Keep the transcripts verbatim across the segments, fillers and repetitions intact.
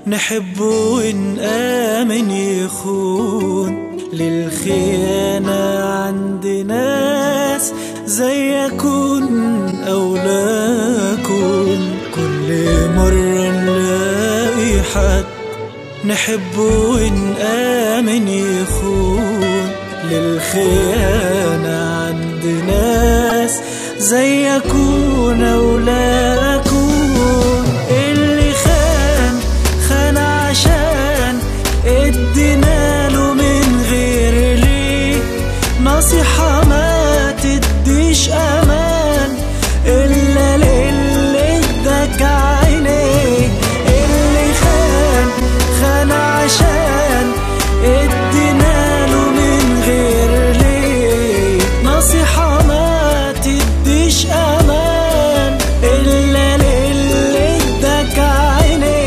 نحب ونآمن يخون. للخيانة عند ناس زي أكون أو لا أكون. كل مرة نلاقي حد نحب ونآمن يخون. للخيانة عند ناس زي أكون أو لا أكون. اللي خان خان عشان اديناله من غير ليه. نصيحة ما تديش أمان إلا للي اداك عينيه. اللي خان خان عشان اديناله من غير ليه. نصيحة ما تديش أمان إلا للي اداك عينيه.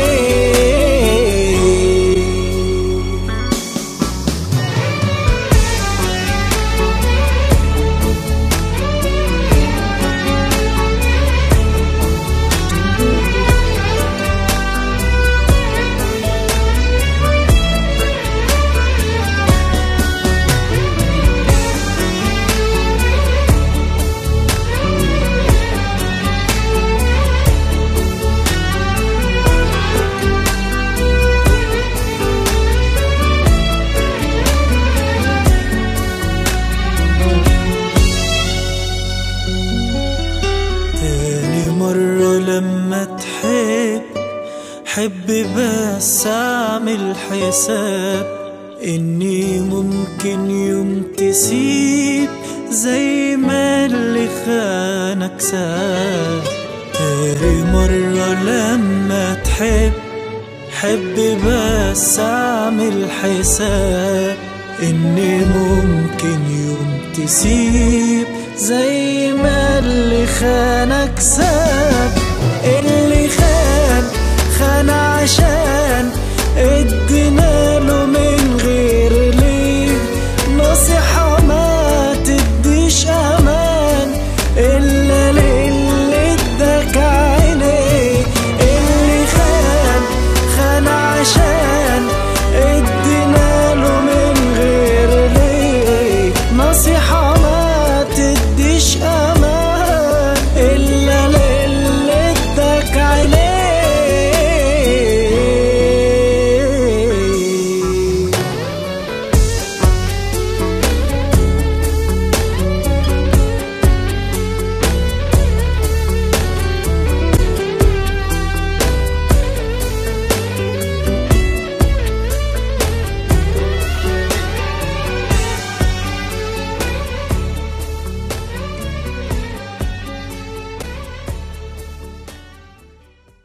مرة لما تحب حب بس اعمل حساب اني ممكن يوم تسيب زي ما اللي خانك ساب. تاني مرة لما تحب حب بس اعمل حساب اني ممكن يوم تسيب زي ما اللي خانك ساب. اللي خان خان عشان